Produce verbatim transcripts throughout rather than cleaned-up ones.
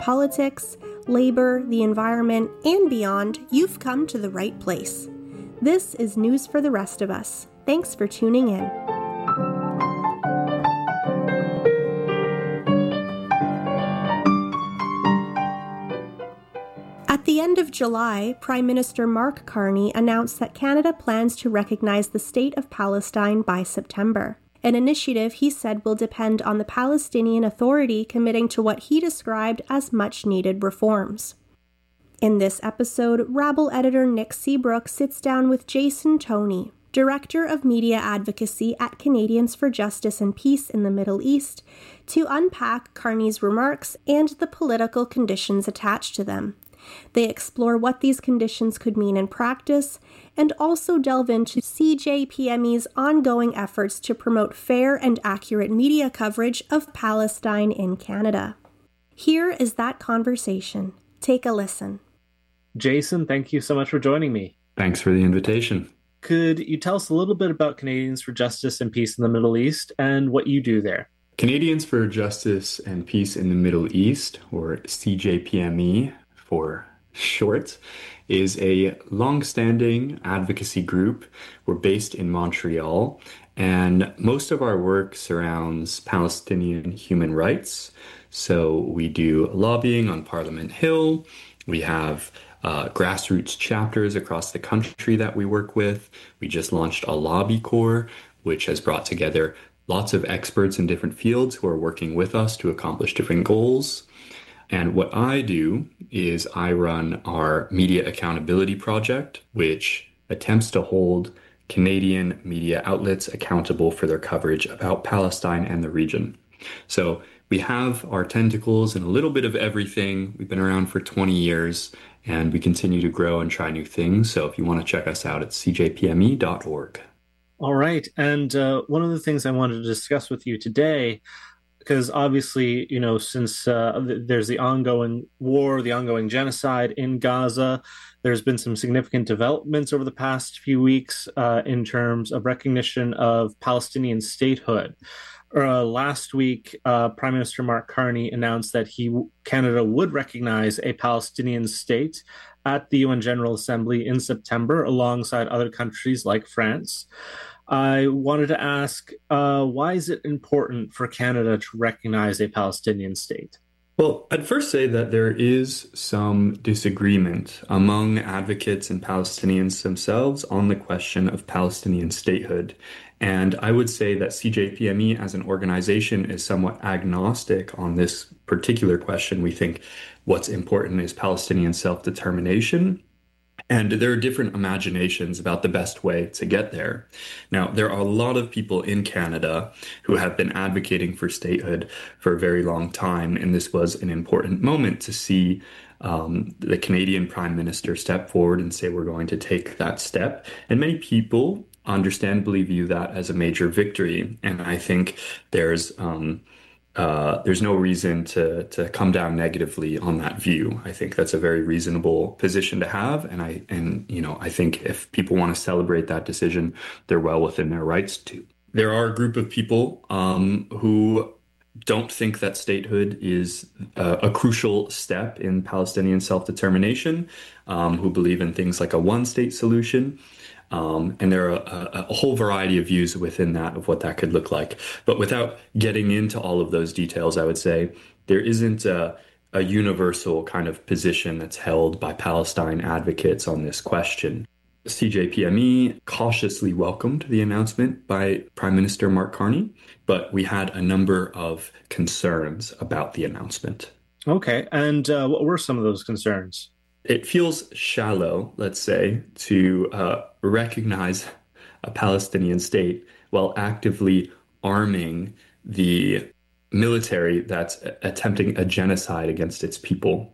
politics, labor, the environment, and beyond, you've come to the right place. This is News for the Rest of Us. Thanks for tuning in. At the end of July, Prime Minister Mark Carney announced that Canada plans to recognize the State of Palestine by September. An initiative he said will depend on the Palestinian Authority committing to what he described as much-needed reforms. In this episode, Rabble editor Nick Seabrook sits down with Jason Toney, Director of Media Advocacy at Canadians for Justice and Peace in the Middle East, to unpack Carney's remarks and the political conditions attached to them. They explore what these conditions could mean in practice, and also delve into C J P M E's ongoing efforts to promote fair and accurate media coverage of Palestine in Canada. Here is that conversation. Take a listen. Jason, thank you so much for joining me. Thanks for the invitation. Could you tell us a little bit about Canadians for Justice and Peace in the Middle East and what you do there? Canadians for Justice and Peace in the Middle East, or C J P M E for short, is a long-standing advocacy group. We're based in Montreal, and most of our work surrounds Palestinian human rights. So we do lobbying on Parliament Hill. We have uh, grassroots chapters across the country that we work with. We just launched a lobby corps, which has brought together lots of experts in different fields who are working with us to accomplish different goals. And what I do is I run our Media Accountability Project, which attempts to hold Canadian media outlets accountable for their coverage about Palestine and the region. So we have our tentacles in a little bit of everything. We've been around for twenty years, and we continue to grow and try new things. So if you want to check us out, it's c j p m e dot org. All right. And uh, one of the things I wanted to discuss with you today, because obviously, you know, since uh, there's the ongoing war, the ongoing genocide in Gaza, there's been some significant developments over the past few weeks uh, in terms of recognition of Palestinian statehood. Uh, last week, uh, Prime Minister Mark Carney announced that he Canada would recognize a Palestinian state at the U N General Assembly in September, alongside other countries like France. I wanted to ask, uh, why is it important for Canada to recognize a Palestinian state? Well, I'd first say that there is some disagreement among advocates and Palestinians themselves on the question of Palestinian statehood. And I would say that C J P M E as an organization is somewhat agnostic on this particular question. We think what's important is Palestinian self-determination. And there are different imaginations about the best way to get there. Now, there are a lot of people in Canada who have been advocating for statehood for a very long time, and this was an important moment to see um, the Canadian Prime Minister step forward and say we're going to take that step. And many people understandably view that as a major victory, and I think there's um, Uh, there's no reason to to come down negatively on that view. I think that's a very reasonable position to have, and I and you know I think if people want to celebrate that decision, they're well within their rights to. There are a group of people um, who don't think that statehood is a, a crucial step in Palestinian self-determination, um, who believe in things like a one-state solution. Um, and there are a, a whole variety of views within that of what that could look like. But without getting into all of those details, I would say there isn't a, a universal kind of position that's held by Palestine advocates on this question. C J P M E cautiously welcomed the announcement by Prime Minister Mark Carney, but we had a number of concerns about the announcement. Okay, and uh, what were some of those concerns? It feels shallow, let's say, to uh, recognize a Palestinian state while actively arming the military that's attempting a genocide against its people.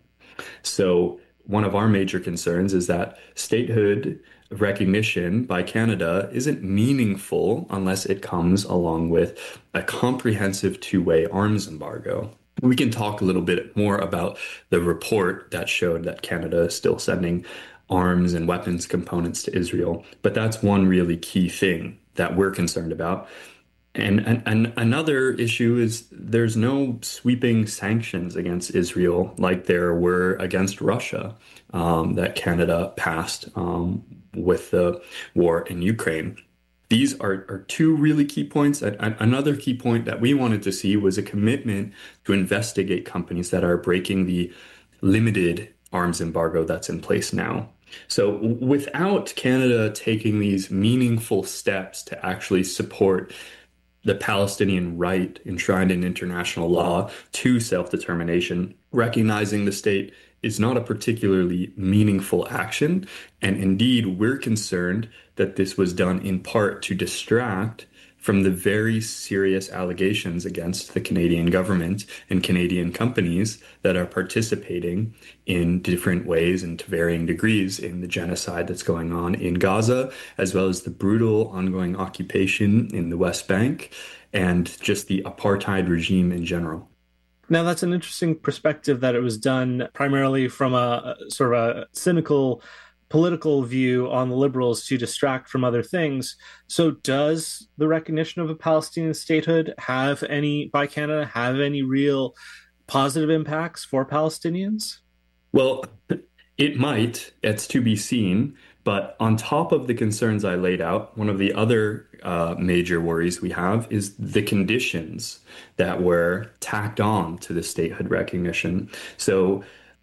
So one of our major concerns is that statehood recognition by Canada isn't meaningful unless it comes along with a comprehensive two-way arms embargo. We can talk a little bit more about the report that showed that Canada is still sending arms and weapons components to Israel. But that's one really key thing that we're concerned about. And, and, and another issue is there's no sweeping sanctions against Israel like there were against Russia um, that Canada passed um, with the war in Ukraine. These are, are two really key points. And another key point that we wanted to see was a commitment to investigate companies that are breaking the limited arms embargo that's in place now. So without Canada taking these meaningful steps to actually support the Palestinian right enshrined in international law to self-determination, recognizing the state is not a particularly meaningful action. And indeed, we're concerned that this was done in part to distract from the very serious allegations against the Canadian government and Canadian companies that are participating in different ways and to varying degrees in the genocide that's going on in Gaza, as well as the brutal ongoing occupation in the West Bank and just the apartheid regime in general. Now, that's an interesting perspective that it was done primarily from a sort of a cynical political view on the Liberals to distract from other things. So does the recognition of a Palestinian statehood have any, by Canada, have any real positive impacts for Palestinians? Well, it might. It's to be seen. But on top of the concerns I laid out, one of the other uh, major worries we have is the conditions that were tacked on to the statehood recognition. So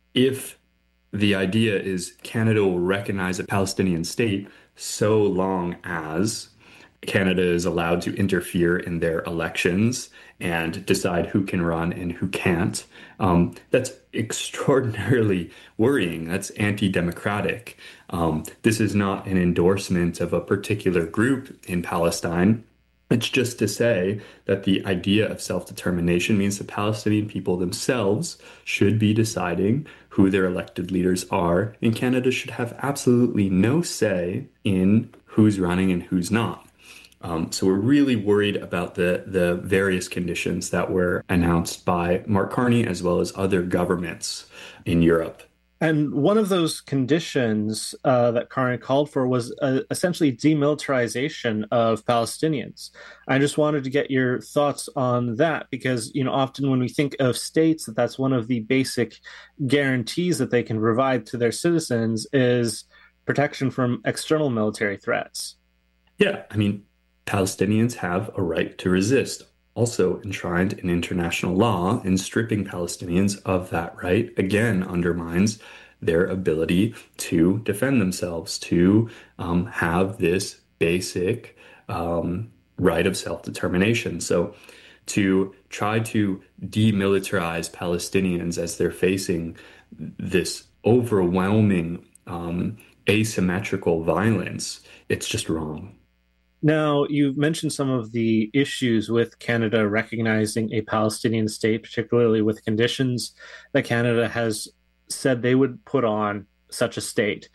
if the idea is Canada will recognize a Palestinian state so long as Canada is allowed to interfere in their elections and decide who can run and who can't. Um, that's extraordinarily worrying. That's anti-democratic. Um, this is not an endorsement of a particular group in Palestine. It's just to say that the idea of self-determination means the Palestinian people themselves should be deciding who their elected leaders are, and Canada should have absolutely no say in who's running and who's not. Um, so we're really worried about the, the various conditions that were announced by Mark Carney as well as other governments in Europe. And one of those conditions uh, that Carney called for was uh, essentially demilitarization of Palestinians. I just wanted to get your thoughts on that because, you know, often when we think of states, that that's one of the basic guarantees that they can provide to their citizens is protection from external military threats. Yeah, I mean, Palestinians have a right to resist, also enshrined in international law, and stripping Palestinians of that right, again, undermines their ability to defend themselves, to um, have this basic um, right of self-determination. So to try to demilitarize Palestinians as they're facing this overwhelming um, asymmetrical violence, it's just wrong. Now, you've mentioned some of the issues with Canada recognizing a Palestinian state, particularly with conditions that Canada has said they would put on such a state.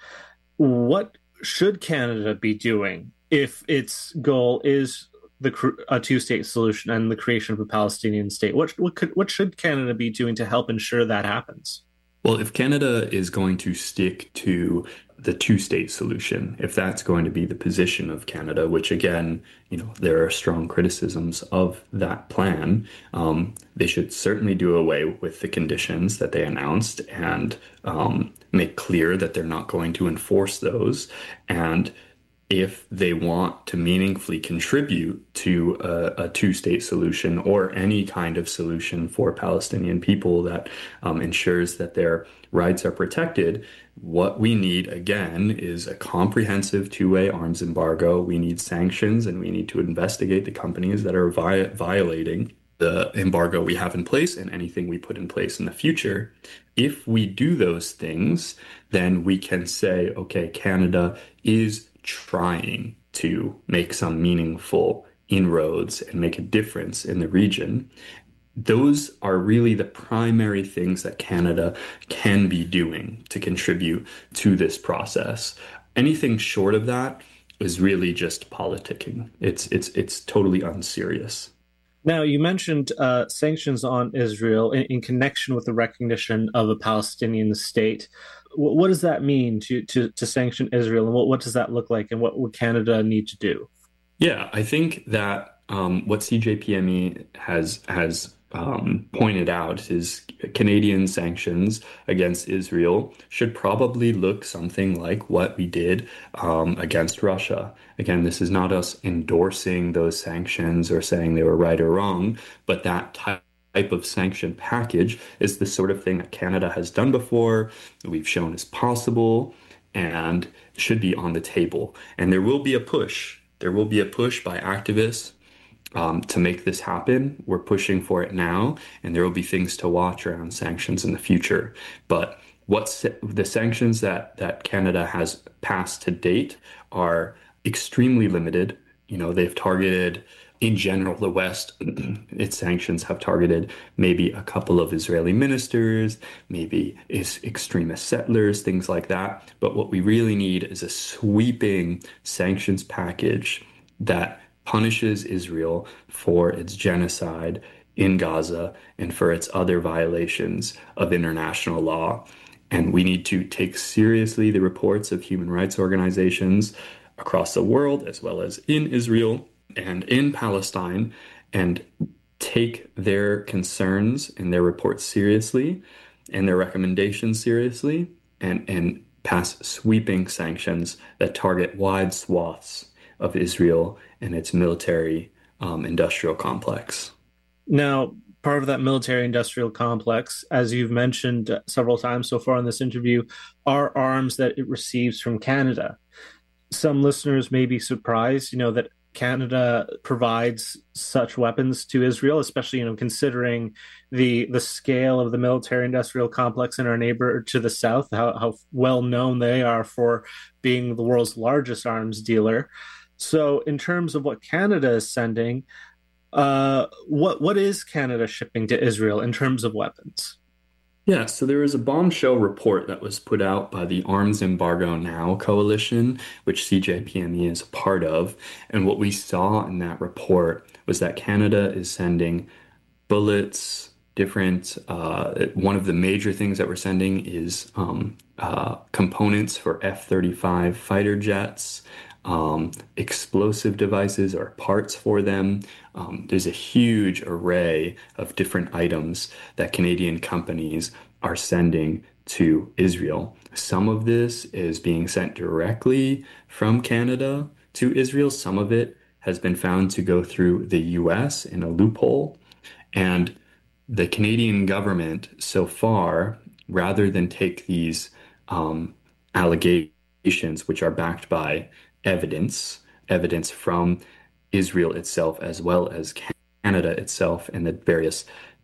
What should Canada be doing if its goal is the a two-state solution and the creation of a Palestinian state? What what could what should Canada be doing to help ensure that happens? Well, if Canada is going to stick to the two-state solution, if that's going to be the position of Canada, which again, you know, there are strong criticisms of that plan, um, they should certainly do away with the conditions that they announced and um, make clear that they're not going to enforce those. And if they want to meaningfully contribute to a, a two-state solution or any kind of solution for Palestinian people that um, ensures that their rights are protected, what we need, again, is a comprehensive two-way arms embargo. We need sanctions, and we need to investigate the companies that are vi- violating the embargo we have in place and anything we put in place in the future. If we do those things, then we can say, okay, Canada is trying to make some meaningful inroads and make a difference in the region. Those are really the primary things that Canada can be doing to contribute to this process. Anything short of that is really just politicking. It's it's it's totally unserious. Now, you mentioned uh, sanctions on Israel in, in connection with the recognition of a Palestinian state. W- what does that mean to, to, to sanction Israel, and what, what does that look like, and what would Canada need to do? Yeah, I think that um, what C J P M E has has um, pointed out is Canadian sanctions against Israel should probably look something like what we did um, against Russia. Again, this is not us endorsing those sanctions or saying they were right or wrong, but that type type of sanction package is the sort of thing that Canada has done before, we've shown is possible, and should be on the table. And there will be a push. There will be a push by activists um, to make this happen. We're pushing for it now, and there will be things to watch around sanctions in the future. But what's the sanctions that that Canada has passed to date are extremely limited. You know, they've targeted, in general, the West, its sanctions have targeted maybe a couple of Israeli ministers, maybe is extremist settlers, things like that. But what we really need is a sweeping sanctions package that punishes Israel for its genocide in Gaza and for its other violations of international law. And we need to take seriously the reports of human rights organizations across the world, as well as in Israel and in Palestine, and take their concerns and their reports seriously and their recommendations seriously, and, and pass sweeping sanctions that target wide swaths of Israel and its military um, industrial complex. Now, part of that military industrial complex, as you've mentioned several times so far in this interview, are arms that it receives from Canada. Some listeners may be surprised, you know, that Canada provides such weapons to Israel, especially, you know, considering the the scale of the military industrial complex in our neighbor to the south, how, how well known they are for being the world's largest arms dealer. So in terms of what Canada is sending, uh, what what is Canada shipping to Israel in terms of weapons? Yeah, so there was a bombshell report that was put out by the Arms Embargo Now coalition, which C J P M E is a part of. And what we saw in that report was that Canada is sending bullets, different, uh, one of the major things that we're sending is um, uh, components for F thirty-five fighter jets, um, explosive devices or parts for them. Um, there's a huge array of different items that Canadian companies are sending to Israel. Some of this is being sent directly from Canada to Israel. Some of it has been found to go through the U S in a loophole. And the Canadian government so far, rather than take these um, allegations, which are backed by evidence, evidence from Israel itself, as well as Canada itself and the various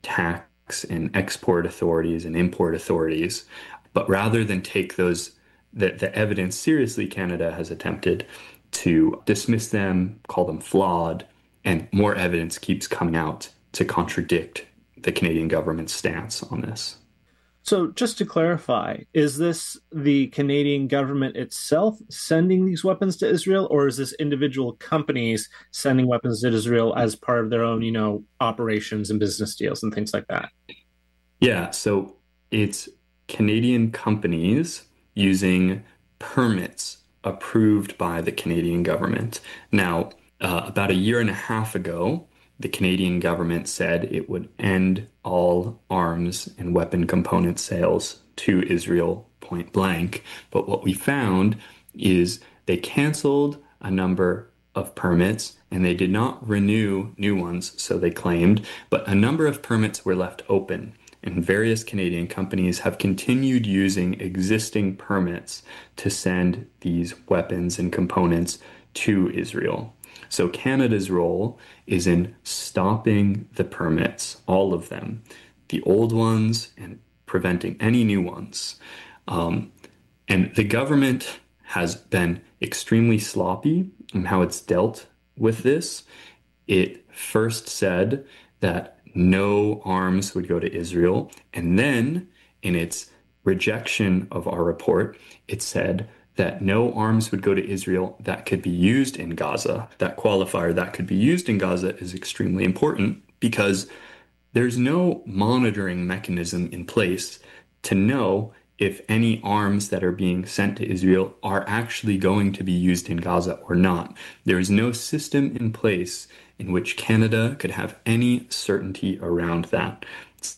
tax and export authorities and import authorities. But rather than take those the, the evidence seriously, Canada has attempted to dismiss them, call them flawed, and more evidence keeps coming out to contradict the Canadian government's stance on this. So just to clarify, is this the Canadian government itself sending these weapons to Israel, or is this individual companies sending weapons to Israel as part of their own, you know, operations and business deals and things like that? Yeah, so it's Canadian companies using permits approved by the Canadian government. Now, uh, about a year and a half ago, the Canadian government said it would end all arms and weapon component sales to Israel point blank. But what we found is they canceled a number of permits and they did not renew new ones, so they claimed, but a number of permits were left open. And various Canadian companies have continued using existing permits to send these weapons and components to Israel. So Canada's role is in stopping the permits, all of them, the old ones, and preventing any new ones. Um, and the government has been extremely sloppy in how it's dealt with this. It first said that no arms would go to Israel, and then in its rejection of our report, it said that no arms would go to Israel that could be used in Gaza. That qualifier, that could be used in Gaza, is extremely important because there's no monitoring mechanism in place to know if any arms that are being sent to Israel are actually going to be used in Gaza or not. There is no system in place in which Canada could have any certainty around that.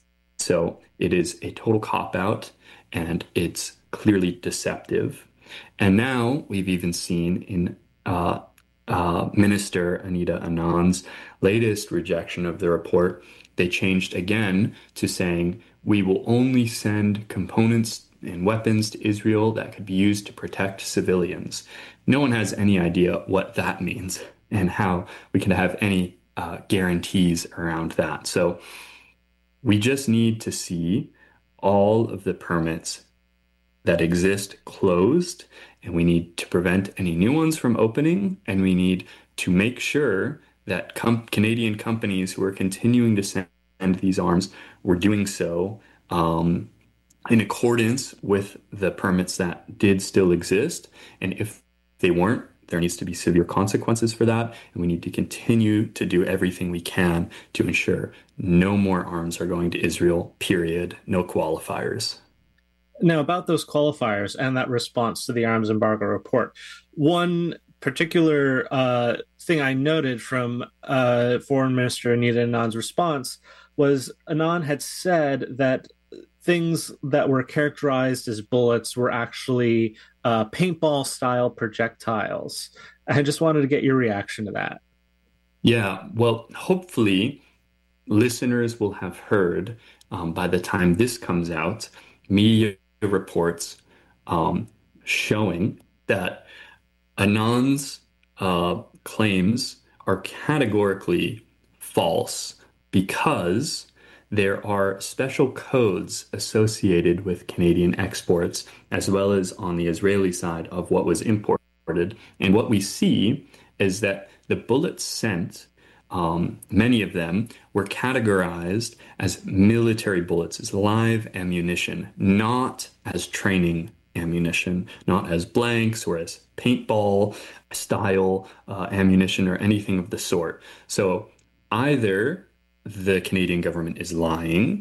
So it is a total cop-out, and it's clearly deceptive. And now we've even seen in uh, uh, Minister Anita Anand's latest rejection of the report, they changed again to saying, we will only send components and weapons to Israel that could be used to protect civilians. No one has any idea what that means and how we can have any uh, guarantees around that. So we just need to see all of the permits that exist closed, and we need to prevent any new ones from opening, and we need to make sure that com- Canadian companies who are continuing to send these arms were doing so um, in accordance with the permits that did still exist. And if they weren't, there needs to be severe consequences for that. And we need to continue to do everything we can to ensure no more arms are going to Israel, period. No qualifiers. Now, about those qualifiers and that response to the arms embargo report, one particular uh, thing I noted from uh, Foreign Minister Anita Anand's response was Anand had said that things that were characterized as bullets were actually uh, paintball-style projectiles. I just wanted to get your reaction to that. Yeah, well, hopefully listeners will have heard um, by the time this comes out, media reports um, showing that Anand's uh, claims are categorically false because there are special codes associated with Canadian exports as well as on the Israeli side of what was imported. And what we see is that the bullets sent, um, many of them were categorized as military bullets, as live ammunition, not as training ammunition, not as blanks or as paintball style uh, ammunition or anything of the sort. So either the Canadian government is lying,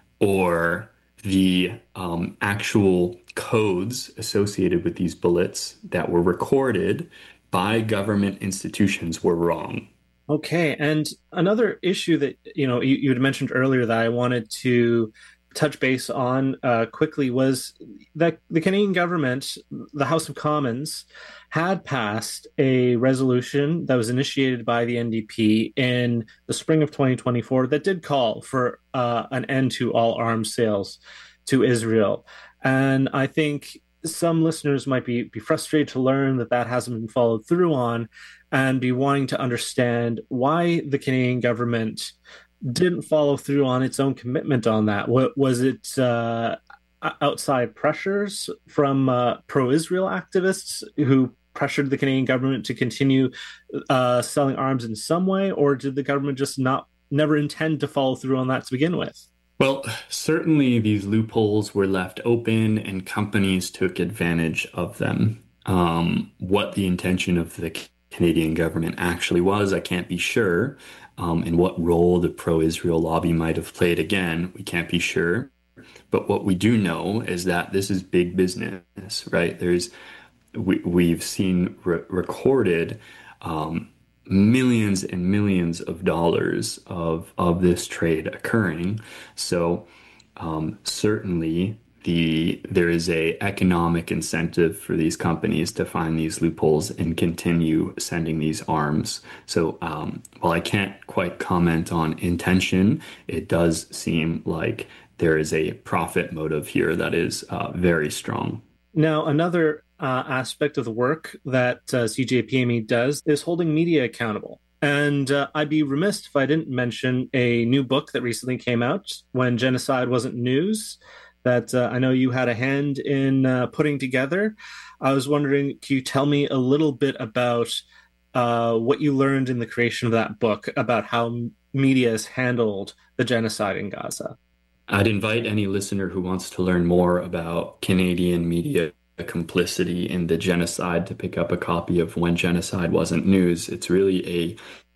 or the um, actual codes associated with these bullets that were recorded by government institutions were wrong. Okay, and another issue that you know you, you had mentioned earlier that I wanted to touch base on uh, quickly was that the Canadian government, the House of Commons, had passed a resolution that was initiated by the N D P in the spring of twenty twenty-four that did call for uh, an end to all arms sales to Israel. And I think some listeners might be, be frustrated to learn that that hasn't been followed through on and be wanting to understand why the Canadian government didn't follow through on its own commitment on that. What was it? Uh, outside pressures from uh, pro-Israel activists who pressured the Canadian government to continue uh, selling arms in some way, or did the government just not never intend to follow through on that to begin with? Well, certainly these loopholes were left open and companies took advantage of them. Um, what the intention of the Canadian government actually was, I can't be sure. Um, and what role the pro-Israel lobby might have played, again, we can't be sure. But what we do know is that this is big business, right? There's we, we've seen re- recorded um, millions and millions of dollars of of this trade occurring. So um, certainly the there is a economic incentive for these companies to find these loopholes and continue sending these arms. So um, while I can't quite comment on intention, it does seem like there is a profit motive here that is uh, very strong. Now, another uh, aspect of the work that uh, C J P M E does is holding media accountable. And uh, I'd be remiss if I didn't mention a new book that recently came out, When Genocide Wasn't News, that uh, I know you had a hand in uh, putting together. I was wondering, can you tell me a little bit about uh, what you learned in the creation of that book about how media has handled the genocide in Gaza? I'd invite any listener who wants to learn more about Canadian media complicity in the genocide to pick up a copy of When Genocide Wasn't News. It's really a,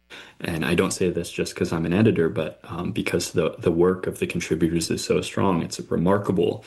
and I don't say this just because I'm an editor, but um, because the, the work of the contributors is so strong. It's a remarkable,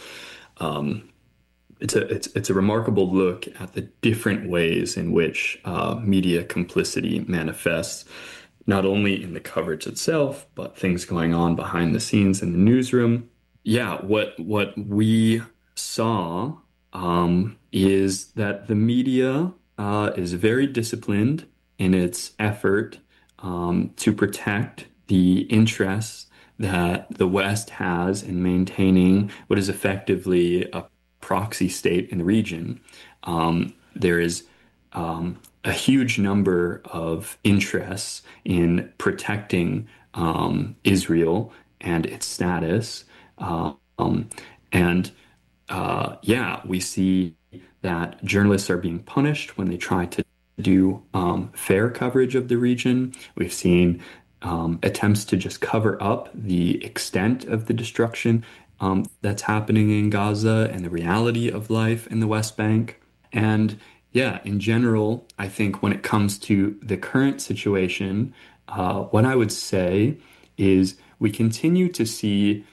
um, it's a it's it's a remarkable look at the different ways in which uh, media complicity manifests. not only in the coverage itself, but things going on behind the scenes in the newsroom. Yeah, what what we saw um, is that the media uh, is very disciplined in its effort um, to protect the interests that the West has in maintaining what is effectively a proxy state in the region. Um, there is um, a huge number of interests in protecting um, Israel and its status. Um, and uh, yeah, we see that journalists are being punished when they try to do um, fair coverage of the region. We've seen um, attempts to just cover up the extent of the destruction um, that's happening in Gaza and the reality of life in the West Bank. And yeah, in general, I think when it comes to the current situation, uh, what I would say is we continue to see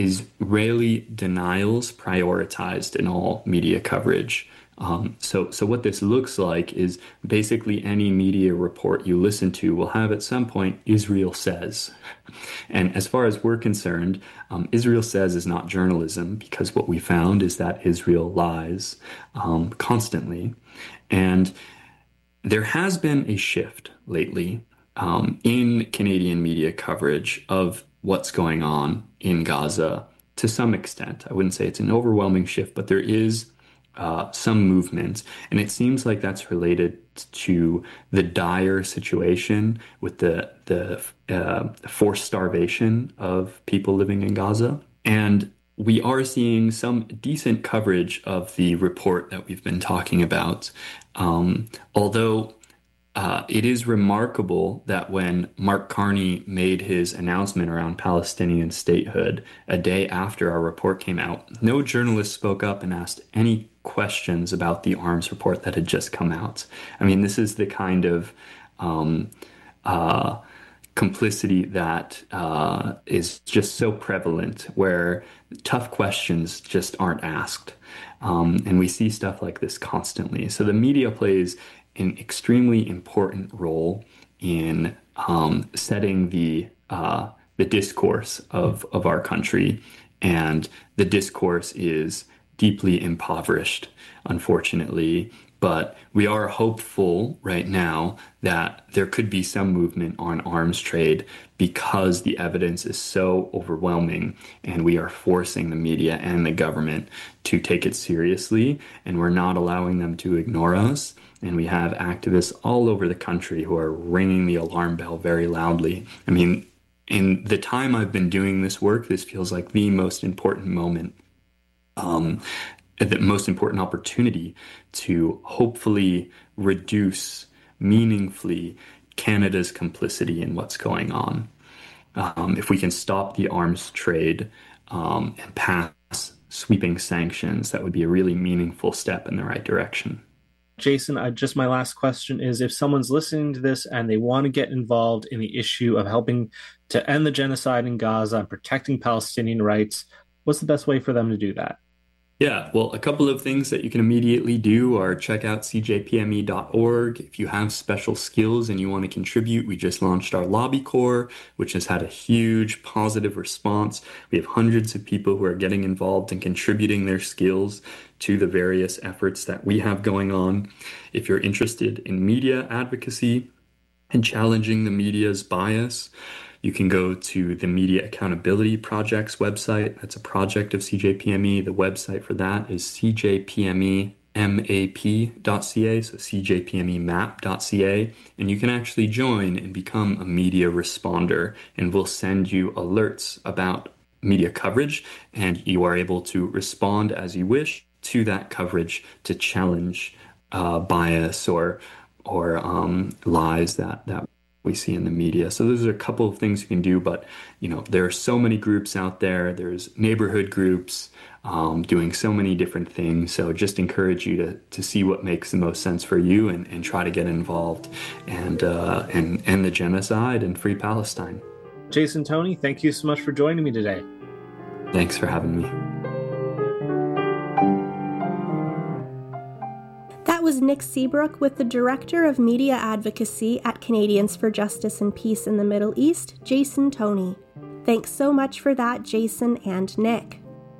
Israeli denials prioritized in all media coverage. Um, so, so what this looks like is basically any media report you listen to will have at some point Israel says. And as far as we're concerned, um, Israel says is not journalism, because what we found is that Israel lies um, constantly. And there has been a shift lately um, in Canadian media coverage of what's going on in Gaza to some extent. I wouldn't say it's an overwhelming shift, but there is uh, some movement. And it seems like that's related to the dire situation with the, the uh, forced starvation of people living in Gaza. And we are seeing some decent coverage of the report that we've been talking about. Um, although Uh, it is remarkable that when Mark Carney made his announcement around Palestinian statehood a day after our report came out, no journalist spoke up and asked any questions about the arms report that had just come out. I mean, this is the kind of um, uh, complicity that uh, is just so prevalent, where tough questions just aren't asked. Um, and we see stuff like this constantly. So the media plays an extremely important role in um, setting the uh, the discourse of, of our country. And the discourse is deeply impoverished, unfortunately. But we are hopeful right now that there could be some movement on arms trade, because the evidence is so overwhelming, and we are forcing the media and the government to take it seriously, and we're not allowing them to ignore us. And we have activists all over the country who are ringing the alarm bell very loudly. I mean, in the time I've been doing this work, this feels like the most important moment, um, the most important opportunity to hopefully reduce meaningfully Canada's complicity in what's going on. Um, if we can stop the arms trade um, and pass sweeping sanctions, that would be a really meaningful step in the right direction. Jason, I, just my last question is, if someone's listening to this and they want to get involved in the issue of helping to end the genocide in Gaza and protecting Palestinian rights, what's the best way for them to do that? Yeah, well, a couple of things that you can immediately do are check out c j p m e dot org. If you have special skills and you want to contribute, we just launched our Lobby Corps, which has had a huge positive response. We have hundreds of people who are getting involved and contributing their skills to the various efforts that we have going on. If you're interested in media advocacy and challenging the media's bias, you can go to the Media Accountability Project's website. That's a project of C J P M E. The website for that is c j p m e map dot c a, so c j p m e map dot c a. And you can actually join and become a media responder, and we'll send you alerts about media coverage, and you are able to respond as you wish to that coverage to challenge uh, bias or or um, lies that that we see in the media. So those are a couple of things you can do, but you know, there are so many groups out there. There's neighborhood groups um, doing so many different things. So just encourage you to to see what makes the most sense for you, and, and try to get involved and uh, and end the genocide and free Palestine. Jason Toney, thank you so much for joining me today. Thanks for having me. That was was Nick Seabrook with the Director of Media Advocacy at Canadians for Justice and Peace in the Middle East, Jason Toney. Thanks so much for that, Jason and Nick.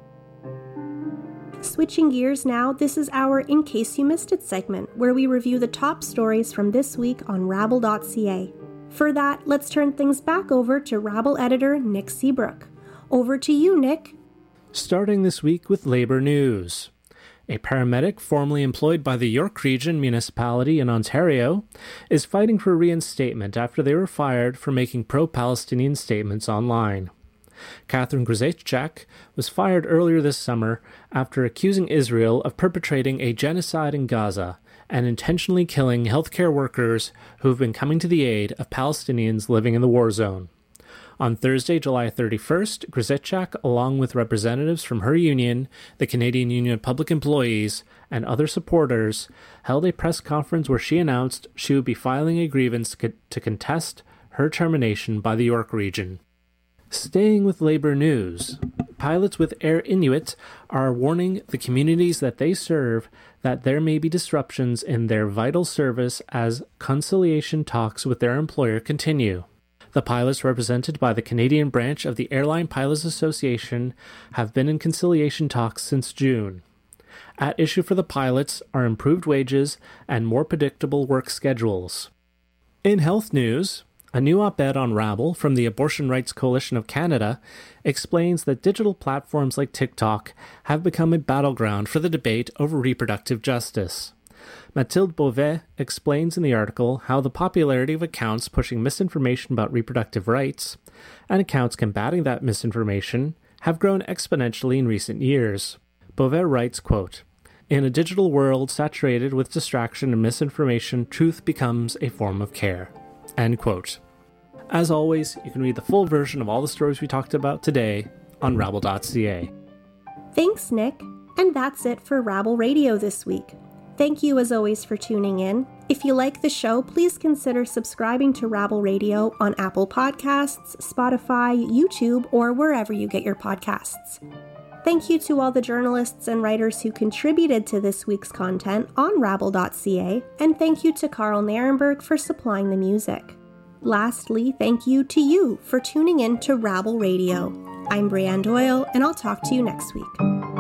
Switching gears now, this is our In Case You Missed It segment, where we review the top stories from this week on Rabble dot c a. For that, let's turn things back over to Rabble editor Nick Seabrook. Over to you, Nick. Starting this week with labor news. A paramedic formerly employed by the York Region Municipality in Ontario is fighting for reinstatement after they were fired for making pro-Palestinian statements online. Catherine Grzelczak was fired earlier this summer after accusing Israel of perpetrating a genocide in Gaza and intentionally killing healthcare workers who have been coming to the aid of Palestinians living in the war zone. On Thursday, July thirty-first, Grzelczak, along with representatives from her union, the Canadian Union of Public Employees, and other supporters, held a press conference where she announced she would be filing a grievance to contest her termination by the York Region. Staying with labor news, pilots with Air Inuit are warning the communities that they serve that there may be disruptions in their vital service as conciliation talks with their employer continue. The pilots represented by the Canadian branch of the Airline Pilots Association have been in conciliation talks since June. At issue for the pilots are improved wages and more predictable work schedules. In health news, a new op-ed on Rabble from the Abortion Rights Coalition of Canada explains that digital platforms like TikTok have become a battleground for the debate over reproductive justice. Mathilde Beauvais explains in the article how the popularity of accounts pushing misinformation about reproductive rights and accounts combating that misinformation have grown exponentially in recent years. Beauvais writes, quote, "In a digital world saturated with distraction and misinformation, truth becomes a form of care." End quote. As always, you can read the full version of all the stories we talked about today on Rabble dot c a. Thanks, Nick. And that's it for Rabble Radio this week. Thank you as always for tuning in. If you like the show, please consider subscribing to Rabble Radio on Apple Podcasts, Spotify, YouTube, or wherever you get your podcasts. Thank you to all the journalists and writers who contributed to this week's content on Rabble dot c a, and thank you to Carl Narenberg for supplying the music. Lastly, thank you to you for tuning in to Rabble Radio. I'm Brianne Doyle, and I'll talk to you next week.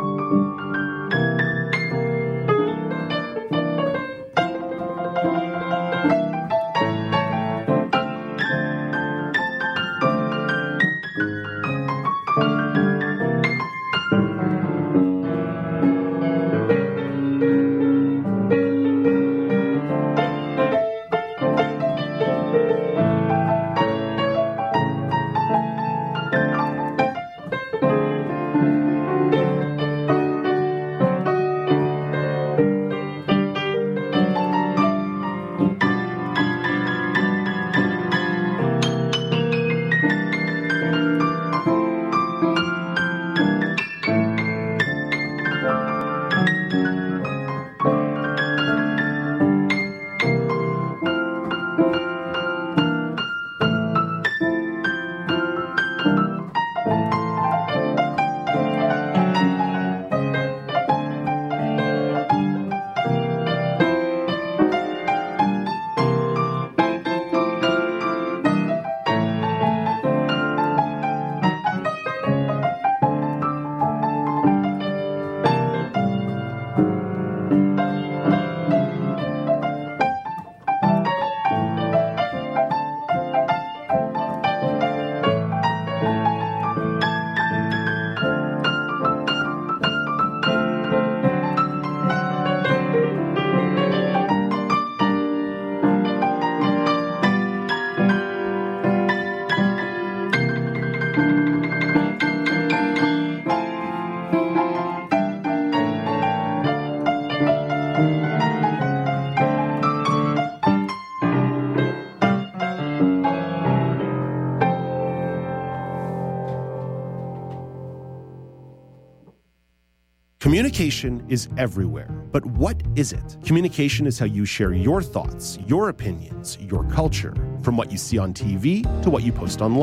Communication is everywhere, but what is it? Communication is how you share your thoughts, your opinions, your culture, from what you see on T V to what you post online.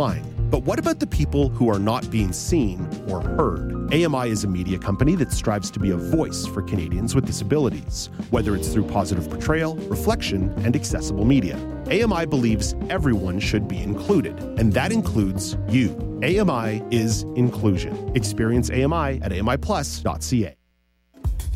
But what about the people who are not being seen or heard? A M I is a media company that strives to be a voice for Canadians with disabilities, whether it's through positive portrayal, reflection, and accessible media. A M I believes everyone should be included, and that includes you. A M I is inclusion. Experience A M I at A M I plus dot C A.